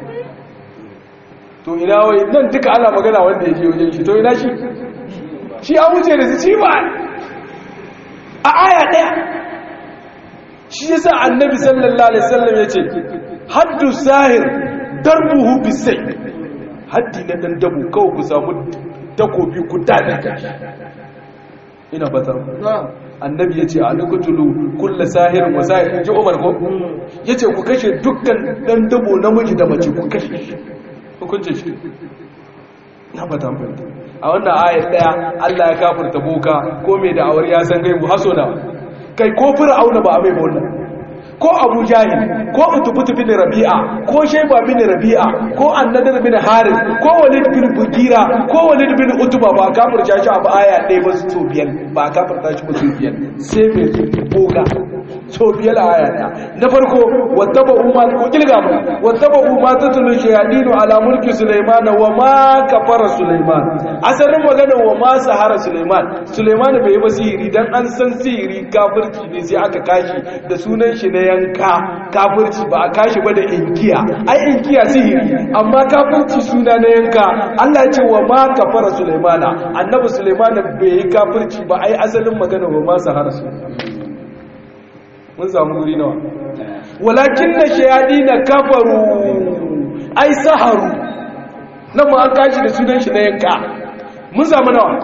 to ina wai nan duka ana magana wanda ya je wajen shi to ina shi shi an wuce da su ci ba a aya ɗaya shi yasa annabi sallallahu alaihi wasallam ya ce haddu sahir darbuhu bisai haddi na dan dabu kawai ku samu takobi ku dada ina batar annabi yace alikutulu kullu sahirin wa sahir ji Umar ko yace ku kashe dukkan dan dabo namiji da mace ku kashe hukunce shi na batar a wannan ayat daya Allah ya kafirta boka ko me da awar ya san gaibu haso da kai ko fir'auna ba a mai ba wannan ko abu jahil ko utubutu bin rabi'a ko shayba bin rabi'a ko annadar bin haris ko walid bin bugira ko walid bin utba ba kafirta shi abu aya ɗaya ba su biyar ba kafirta shi ba su biyar sai mai boga so biyar aya ɗaya na farko wattaba umma ko kilga mu wattaba umma tatlu shayadinu ala mulki sulaiman wa ma kafara sulaiman asalin magana wa ma sahara sulaiman sulaiman bai yi ba sihiri dan an san sihiri kafirci ne sai aka kashi da sunan shi na yanka kafirci ba a kashi ba da inkiya ai inkiya sihiri amma kafirci suna na yanka Allah ya ce wa ma kafara sulaimana annabi sulaimana bai yi kafirci ba ai asalin magana wa ma sahara su mun samu guri nawa walakin na shayadi na kafaru ai saharu nan ma an kashi da sunan shi na yanka mun samu nawa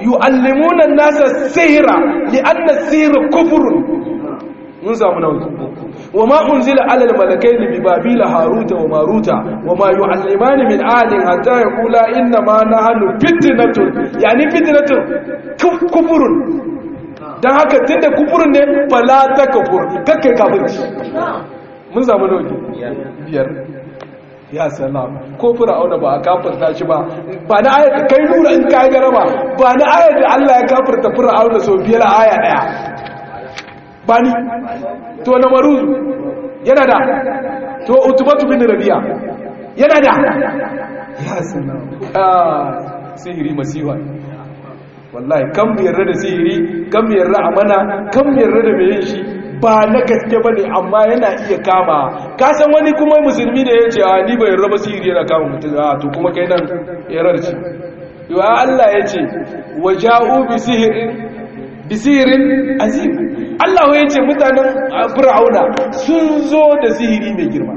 yu'allimuna an-nasa sihra li'anna as-sihra kufrun mun samu nauyi wama unzila 'ala al-malakaini bi babila haruta wa maruta wama yu'allimani min ahadin hatta yaqula inna ma nahnu fitnatun yani fitnatun kufrun dan haka tunda kufrun ne fala takfur kake kafirci mun samu nauyi biyar ya salam ko fir'auna ba a kafirta shi ba ba na ayat kai nura in kai garaba ba na ayat da Allah ya kafirta fir'auna so biyar aya daya ba ni to na maruz yana da to utubatu bin rabi'a yana da ya salam ah sihiri masiwa wallahi kam yarda da sihiri kam yarda amana kam yarda da mai yin shi ba na gaske ba ne amma yana iya kama kasan wani kuma musulmi da ya ce a ni bai raba sihiri yana kama mutum a to kuma kai nan yarar ce yawa Allah ya ce wa ja'u bi sihirin bi sihirin azim Allah ya ce mutanen fir'auna sun zo da sihiri mai girma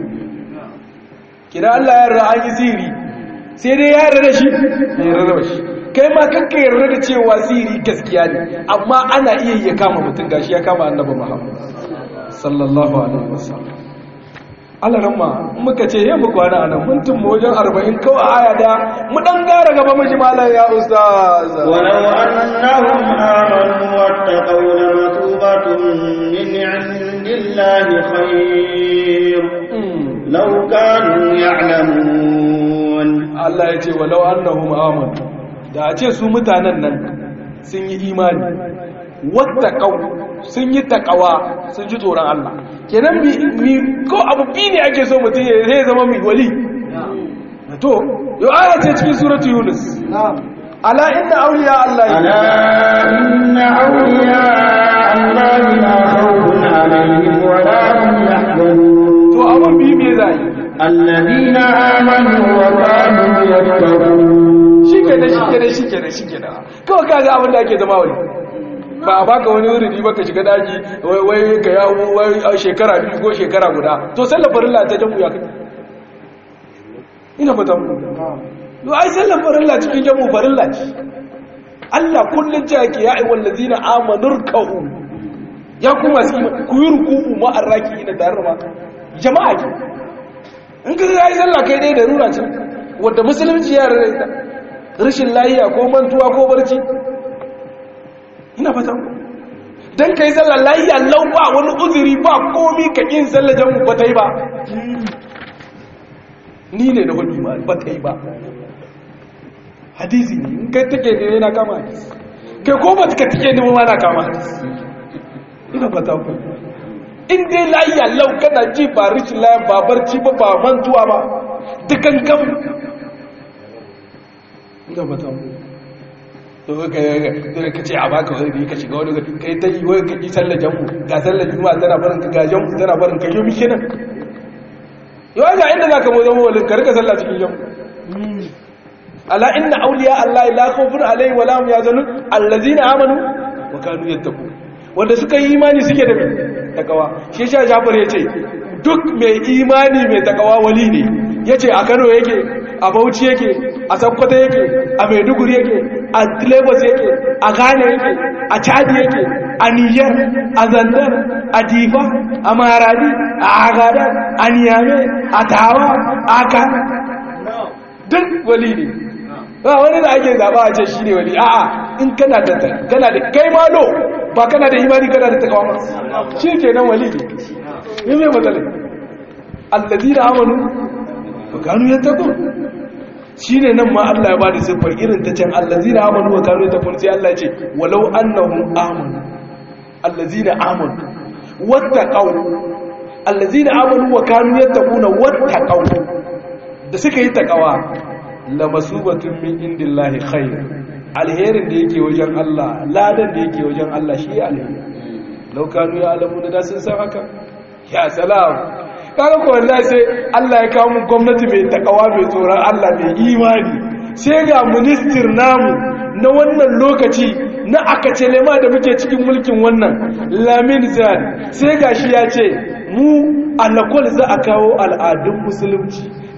kira Allah ya yarda an yi sihiri sai dai ya yarda da shi ya yarda da shi kai ma kanka yarda da cewa sihiri gaskiya ne amma ana iya ya kama mutum gashi ya kama annabi Muhammad sallallahu alaihi wasallam Allah ramma muka ce yayin muku wani anan mun tun wajen arba'in kawai aya da mu dan gara gaba miji malam ya ustaz walau annahum amanu wattaqaw lamatubatun min indillahi khair law kanu ya'lamun Allah ya ce walau annahum amanu da a ce su mutanen nan sun yi imani wattaqaw sun yi takawa sun ji tsoron Allah kenan mi ko abu bi ne ake so mutum ya zama mai wali to yau aya ce cikin suratu yunus ala inna awliya Allah ala inna awliya Allah la khawfun alaihim wa la hum yahzanun to abu bi me zai alladhina amanu wa kanu yattaqun shikenan shikenan shikenan shikenan kawai kaga abin da ake zama wali ba a baka wani wuri ba ka shiga daji wai ka yawo wai shekara biyu ko shekara guda to sallar farilla ta jamu ya kai ina fata mu to ai sallar farilla cikin jamu farilla ce Allah kullun ce yake ya ayyuhal ladina amanu ruk'u ya kuma su ku yi ruku'u ma arraki ina tare ma jama'a ke in ka ga ai sallah kai dai da rura ce wanda musulunci ya rarraita rashin lafiya ko mantuwa ko barci ina fata dan kai sallar lafiya lau ba wani uzuri ba komi ka kin sallar jamu ba ta yi ba ni ne da wani ma ba ta yi ba hadisi ne in kai take ne yana kama hadisi kai ko ba ka take ne ma na kama hadisi ina fata ku in dai lafiya lau kana ji ba rishin lafiya ba barci ba ba mantuwa ba dukan gam ina fata ku to ka ka ce a baka wani ka shiga wani kai ta yi wai ka yi sallar jamu ga sallar juma'a tana barin ka ga jamu tana barin ka yomi kenan yau ga inda zaka mu zama walin ka rika sallah cikin jamu ala inna awliya allahi la khawfun alaihim wa la hum yahzanun allazina amanu wa kanu yattaqun wanda suka yi imani suke da takawa shi sha Jafar yace duk mai imani mai takawa wali ne yace a Kano yake a Bauchi yake a Sokoto yake a Maiduguri yake a Lagos yake a Ghana yake a Chad yake a Niger a Zandar a Difa a Maradi a Agada a Niamey a Tawa a Kan duk wali ne ba wani da ake zaba a ce shi ne wali a'a in kana da kana da kai malo ba kana da imani kana da takawa shi kenan wali ne me me matsala alladina amanu wa kanu yattaqun shine nan ma Allah ya bada siffar irin ta can allazina amanu wa kanu yattaqun sai Allah ya ce walau annahum amanu allazina amanu wattaqaw allazina amanu wa kanu yattaquna wattaqaw da suka yi takawa la masubatun min indillahi khair alherin da yake wajen Allah ladan da yake wajen Allah shi alheri law kanu ya'lamuna da sun san haka ya salam kaga ko wallahi sai Allah ya kawo mu gwamnati mai takawa mai tsoron Allah mai imani sai ga minister namu na wannan lokaci na akacelema da muke cikin mulkin wannan Lamin Zan sai gashi ya ce mu alakol za a kawo al'adun musulunci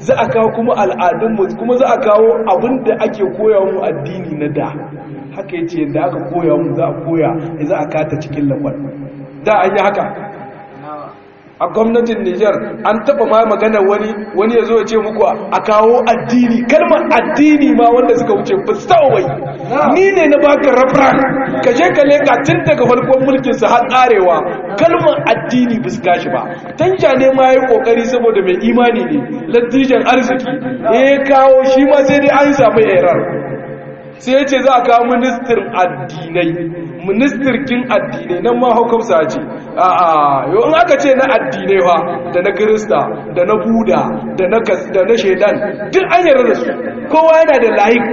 za a kawo kuma al'adunmu kuma za a kawo abin da ake koya mu addini na da haka yace yadda aka koya mu za a koya za a kata cikin lakwal da an yi haka a gwamnatin Nijar an taba ma magana wani wani ya zo ya ce muku a kawo addini kalmar addini ma wanda suka wuce ba su taɓa wai ni ne na baka rafran ka je ka leka tun daga farkon mulkin sa har arewa kalmar addini ba su gashi ba tanja ne ma yayi kokari saboda mai imani ne laddijan arziki eh kawo shi ma sai dai an samu error sai ya ce za a kawo ministir addinai ministirkin addinai nan ma hukumsa ce a'a yau in aka ce na addinai fa da na kirista da na buda da na da na shedan duk an yarda da su kowa yana da laik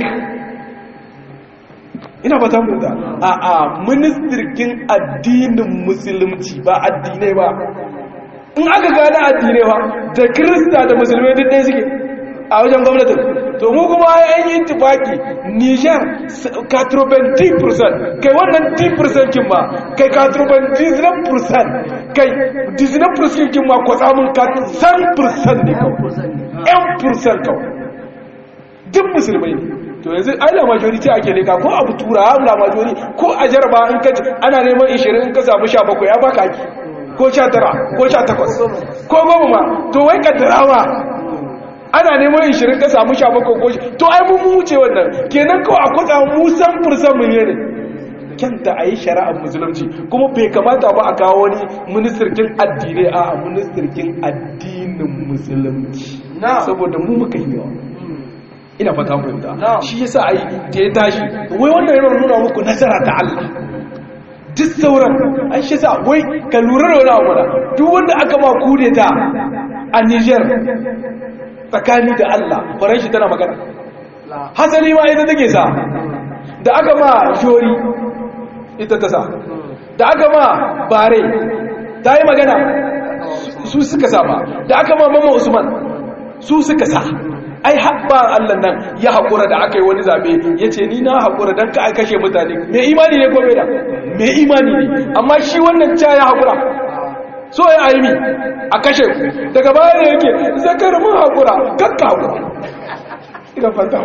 ina fata mu da a'a ministirkin addinin musulunci ba addinai ba in aka gane addinai fa da kirista da musulmai duk ɗaya suke a wajen gwamnatin to mu kuma an yi intifaki Niger ninety percent kai wannan ten percent kin ma kai ninety percent kai nineteen percent kin ma ko samun ten percent ne kawai one percent kawai duk musulmai to yanzu ai la majority ake leka ko abu tura la majority ko a jarba in ka ana neman ishirin in ka samu seventeen ya baka aki ko nineteen ko eighteen ko goma ma to wai ka darawa ana neman ishirin ka samu seventeen ko to ai mun wuce wannan kenan ko a kwatsa mu san fursan mun ne kyanta ayi shari'ar musulunci kuma bai kamata ba a kawo wani ministirkin addinai a ministirkin addinin musulunci saboda mu muka yi yawa ina fata fahimta shi yasa ai da ya tashi wai wannan yana nuna muku nasara ta Allah duk sauran an shi sa wai ka lura da wani abu duk wanda aka ma kudeta a Niger tsakani da Allah faran shi tana magana hasali ma ita take sa da aka ma jori ita ta sa da aka ma bare ta yi magana su suka sa ba da aka ma mama Usman su suka sa ai haɓɓa Allah nan ya haƙura da aka yi wani zaɓe ya ce ni na haƙura don ka kashe mutane mai imani ne ko bai da mai imani ne amma shi wannan ca ya haƙura so ya aimi a kashe ku daga baya da yake zakar mun haƙura kakka haƙura ina fanta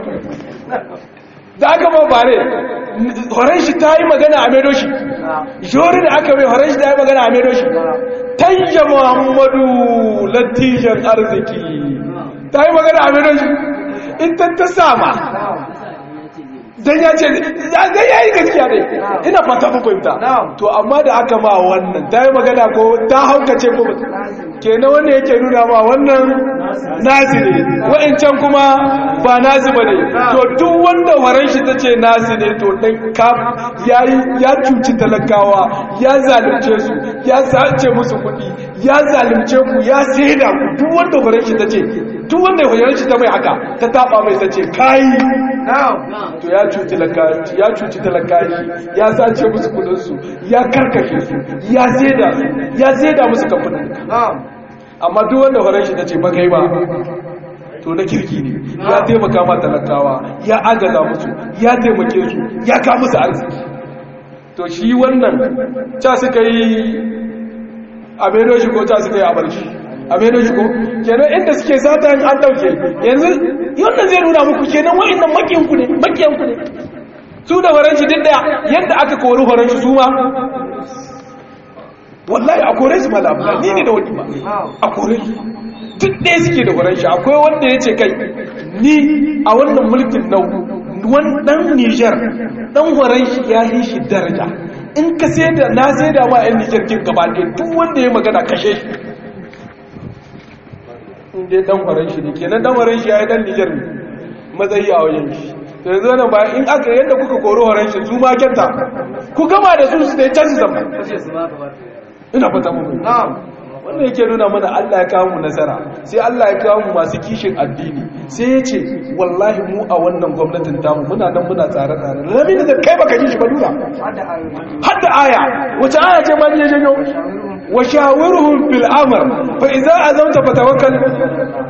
da aka ba bare horon shi ta yi magana a maido shi jori da aka mai horon shi ta yi magana a maido shi tanja muhammadu lattijan arziki ta yi magana a maido shi in ta sama dan ya ce zai yayi gaskiya ne ina fata ku fahimta to amma da aka ma wannan ta yi magana ko ta haukace ko kenan wanda yake nuna ma wannan nasi ne wa'ancan kuma ba nasi bane to duk wanda waran shi tace nasi ne to dan ka yayi ya cuci talakawa ya zalunce su ya sace musu kuɗi ya zalunce ku ya saida ku duk wanda waran shi tace duk wanda waran shi ta mai haka ta taba mai tace kai to ya cuci talakawa ya cuci talakawa ya sace musu kuɗin su ya karkashe su ya saida ya saida musu kamfanin amma duk wanda horon shi tace ba kai ba to na kirki ne ya taimaka ma talakawa ya agaza musu ya taimake su ya ka musu arziki to shi wannan ta suka yi a maido shi ko ta suka yi a barci a maido shi ko kenan inda suke sata an dauke yanzu yanda zai nuna muku kenan wa'annan makiyan ku ne makiyan ku ne su da horon shi duk daya yanda aka kori horon shi su ma wallahi a kore su mala abdullahi ni ne da wani ba a kore su duk ɗaya suke da horon shi akwai wanda ya ce kai ni a wannan mulkin nau wani ɗan Nijar ɗan horon shi ya yi shi daraja in ka sai da na sai da ma yan Nijar kin gaba ɗaya duk wanda ya magana kashe shi in dai ɗan horon shi ne kenan ɗan horon shi ya yi ɗan Nijar matsayi a wajen shi to yanzu wannan ba in aka yadda kuka kori horon shi su ma kyanta ku gama da su su da ya canci zama ina fata mu wannan yake nuna mana Allah ya kawo mu nasara sai Allah ya kawo mu masu kishin addini sai ya ce wallahi mu a wannan gwamnatin tamu muna nan muna tsare tsare ramin da kai baka ji shi ba dura hadda aya wace aya ce ma ne janyo wa shawirhum fil amr fa idza azamta fatawakkal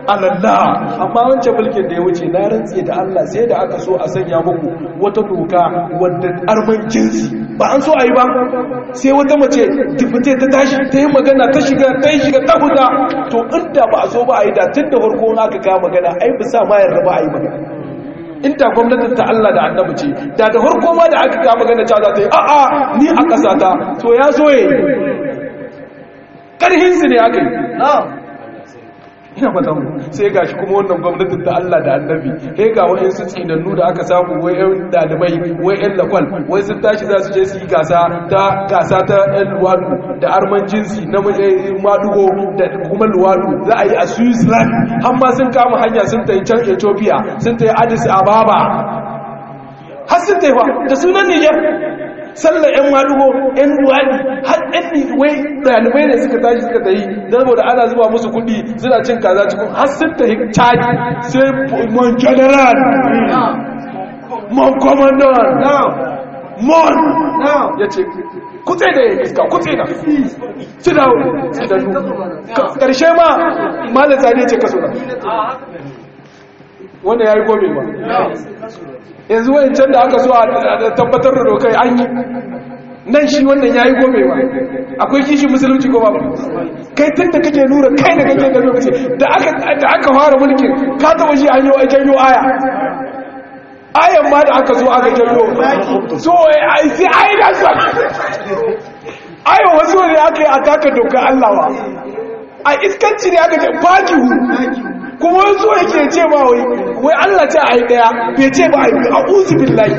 alallah. Amma wancan mulkin da ya wuce na rantse da Allah sai da aka so a sanya muku wata doka wadda arman jinsi ba an so a yi ba, sai wata mace dipite ta tashi ta yi magana ta shiga ta yi shiga ta huta. To inda ba a so ba a yi da tun da farko aka kawo magana ai bisa ma yarda ba a yi magana. Inda gwamnatin ta Allah da annabi ce da da farko ma da aka kawo magana ta za ta yi a'a ni a ƙasata to ya so ya yi ƙarhinsu ne aka yi. Ina fata mu sai gashi kuma wannan gwamnatin ta Allah da annabi sai ga wayansu tsinannu da aka samu wai ƴan dalibai wai ƴan lakwal wai sun tashi za su je su yi gasa ta gasa ta ƴan luwadu da arman jinsi na madugo da kuma luwadu za a yi a Switzerland har ma sun kama hanya sun tayi can Ethiopia sun tayi Addis Ababa har sun tayi da sunan Niger sallar ƴan madugo ƴan luwadi har ƴan wai dalibai ne suka tashi suka tayi saboda ana zuba musu kudi suna cin kaza cikin har sun tayi caji sai mon general mon commandant mon yace kutse da iska kutse da su dawo su dannu karshe ma malam zane ce kaso da wanda yayi gobe ba yanzu wayancan da aka so a tabbatar da dokai an yi nan shi wannan yayi gobe ba akwai kishi musulunci ko ba kai tunda kake nura kai da kake da lokaci da aka da aka fara mulkin ka taba shi an yi wa janyo aya ayan ma da aka zo aka janyo so ai sai ai da su ayo wasu ne aka yi ataka dokar Allah wa a iskanci ne aka ce fakihu kuma wasu yake ce ba wai wai Allah ce ai daya bai ce ba ai a'udhu billahi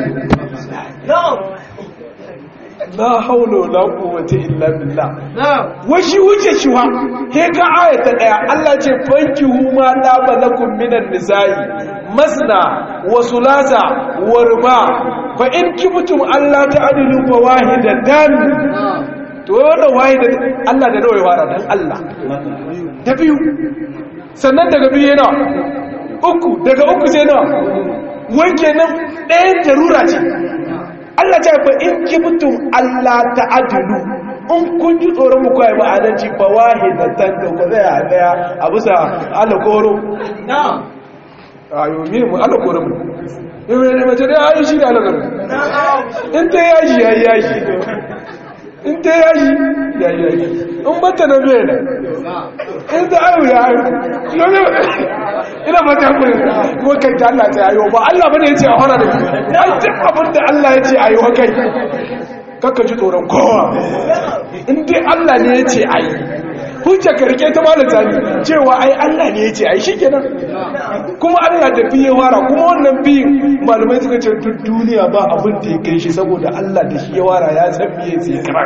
la haula wala quwwata illa billah washi wuce shi wa he ga ayata daya Allah ce fankihu ma da balakum minan nisa'i masna wa sulasa wa ruba fa in kibtum Allah ta'dilu fa wahidatan to wannan wahida Allah da nawa ya fara dan Allah da biyu sannan daga biyu yana uku daga uku sai na wanke nan ɗayan jarura ce Allah ta fa in kibtum Allah ta'dilu in kun ji tsoron mu kai ba adalci fa wahidatan da ko zai daya a bisa alƙoro na'am ayo me mu alƙoro mu yau ne mace da ayi shi da alƙoro in ta yaji yayi yaji in ta yaji yayi yaji in bata na bai da in ta ayo ya ayo ina ba ta kure ko kai ta Allah ta ayo ba Allah bane yace a fara da ai duk abin da Allah yace ayo kai kakka ji tsoron kowa in dai Allah ne yace ayi hujja ka rike ta malam zani cewa ai Allah ne yace ai shikenan kuma Allah da biye wara kuma wannan biyin malamai suka ce duk duniya ba abin da ya kai shi saboda Allah da shi ya wara ya san biye sai karan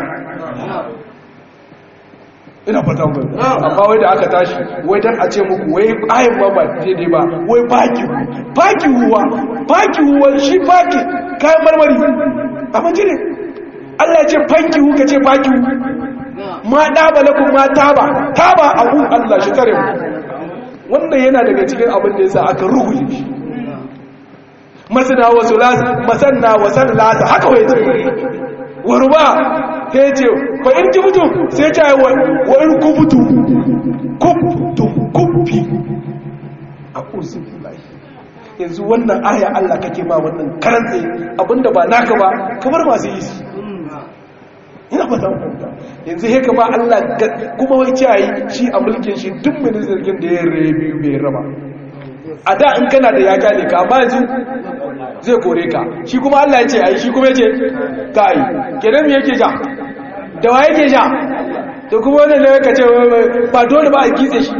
ina fata mu amma wai da aka tashi wai dan a ce muku wai ayin ba ba daidai ba wai baki baki huwa baki huwa shi baki kai marmari amma jire Allah ya ce fanki hu ka ce baki ma daba lakum ma taba taba abu Allah shi kare mu wannan yana daga cikin abin da yasa aka ruhuje shi masana wa sulas masanna wa sallasa haka wai ce warba sai ce fa in jibutu sai ta yi wa in kubutu kubutu kubbi a kursi billahi yanzu wannan aya Allah kake ba wannan karantse abinda ba naka ba kamar masu yi su ina fata mutunta yanzu heka ba Allah kuma wai ciyayi shi a mulkin shi duk ministan da ya rabe bai raba a da in kana da ya gane ka amma yanzu zai kore ka shi kuma Allah ya ce ai shi kuma ya ce ka yi kenan me yake ja da wa yake ja to kuma wannan ne ka ce ba dole ba a kitse shi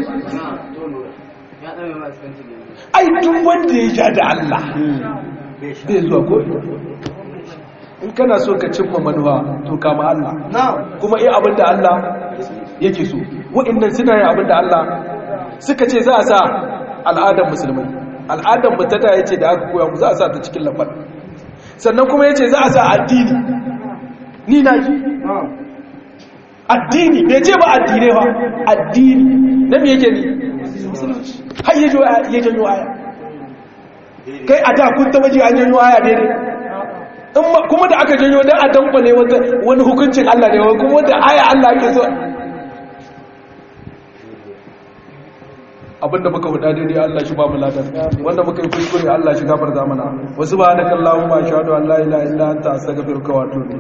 ai duk wanda ya ja da Allah bai zuwa ko in kana so ka cimma manuwa to kama Allah kuma iya abin da Allah yake so wa'annan suna yin abin da Allah suka ce za a sa al'adar musulmai al'adar mutata ya ce da aka koya mu za a sa ta cikin lafar sannan kuma ya ce za a sa addini ni na ji addini bai ce ba addinai ba addini na me yake ni musulunci har ya janyo aya kai a da kun taba ji an janyo aya daidai kuma da aka janyo don a dankwane wani hukuncin Allah ne kuma da aya Allah ake so abinda muka huda daidai Allah shi ba mu ladan wanda muka yi kuskure Allah shi gafarta mana wasu ba da kallahu ma shahadu an la ilaha illa anta astaghfiruka wa atubu